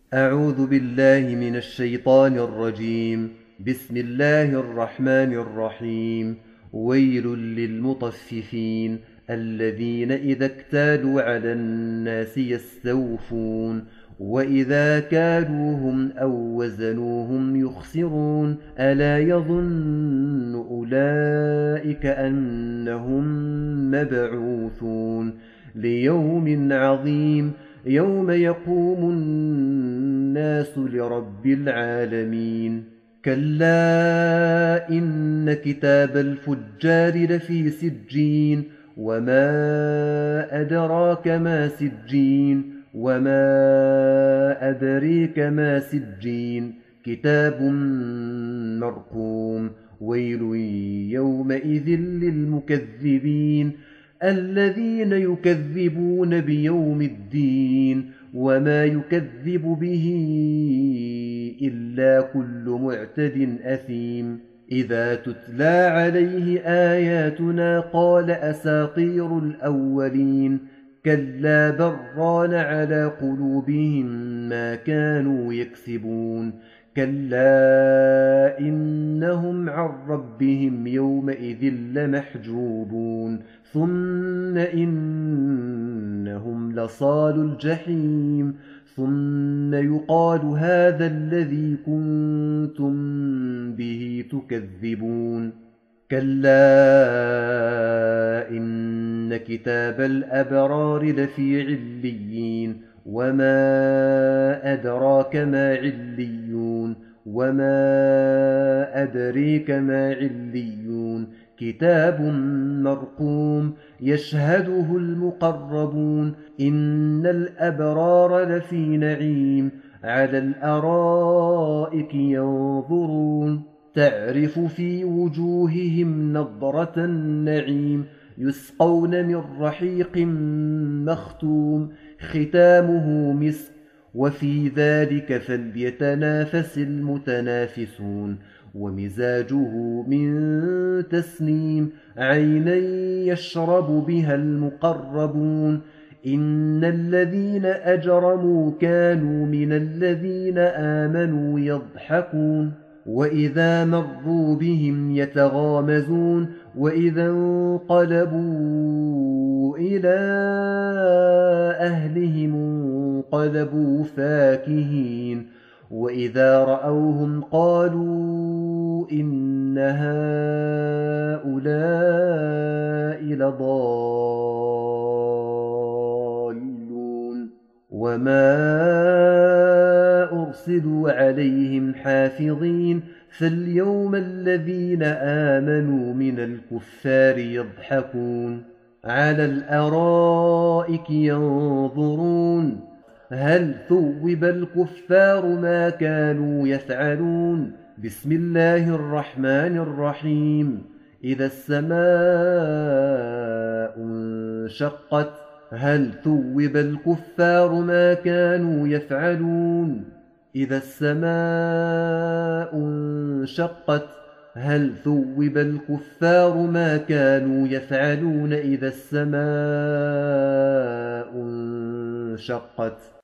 أعوذ بالله من الشيطان الرجيم. بسم الله الرحمن الرحيم. ويل للمطففين الذين إذا اكتالوا على الناس يستوفون وإذا كالوهم أو وزنوهم يخسرون ألا يظن أولئك أنهم مبعوثون ليوم عظيم يوم يقوم الناس لرب العالمين. كلا إن كتاب الفجار لفي سجين وما أدراك ما سجين وما أدريك ما سجين كتاب مرقوم. ويل يومئذ للمكذبين الذين يكذبون بيوم الدين وما يكذب به إلا كل معتد أثيم. إذا تتلى عليه آياتنا قال أساطير الأولين كلا بل ران على قلوبهم ما كانوا يكسبون. كلا إنهم عن ربهم يومئذ لمحجوبون ثم إنهم لصالوا الجحيم ثم يقال هذا الذي كنتم به تكذبون. كلا إن كتاب الأبرار لفي عليين وما أدراك ما عليون وما أدريك ما عليون كتاب مرقوم يشهده المقربون. إن الأبرار لفي نعيم على الأرائك ينظرون تعرف في وجوههم نضرة النعيم يسقون من رحيق مختوم ختامه مسك وفي ذلك فليتنافس المتنافسون. ومزاجه من تسنيم عينا يشرب بها المقربون. إن الذين أجرموا كانوا من الذين آمنوا يضحكون وإذا مروا بهم يتغامزون وإذا انقلبوا إلى أهلهم انقلبوا فاكهين وإذا رأوهم قالوا إن هؤلاء لضالون وما أرسلوا عليهم حافظين. فاليوم الذين آمنوا من الكفار يضحكون على الأرائك ينظرون هل ثوب الكفار ما كانوا يفعلون. بسم الله الرحمن الرحيم. إذا السماء انشقت هل ثوب الكفار ما كانوا يفعلون. إذا السماء انشقت هل ثوب الكفار ما كانوا يفعلون. إذا السماء انشقت